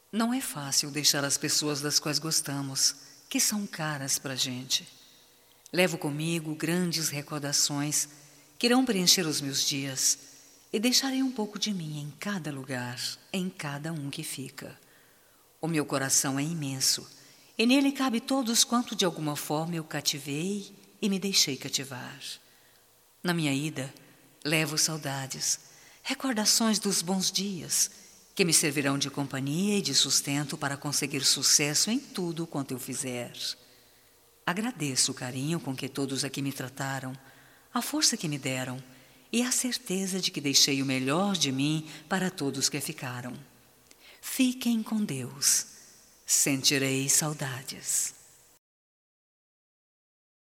Não é fácil deixar as pessoas das quais gostamos, que são caras pra gente. Levo comigo grandes recordações que irão preencher os meus dias e deixarei um pouco de mim em cada lugar, em cada um que fica. O meu coração é imenso e nele cabe todos quanto de alguma forma eu cativei e me deixei cativar. Na minha ida, levo saudades, recordações dos bons dias, que me servirão de companhia e de sustento para conseguir sucesso em tudo quanto eu fizer. Agradeço o carinho com que todos aqui me trataram, a força que me deram e a certeza de que deixei o melhor de mim para todos que ficaram. Fiquem com Deus. Sentirei saudades.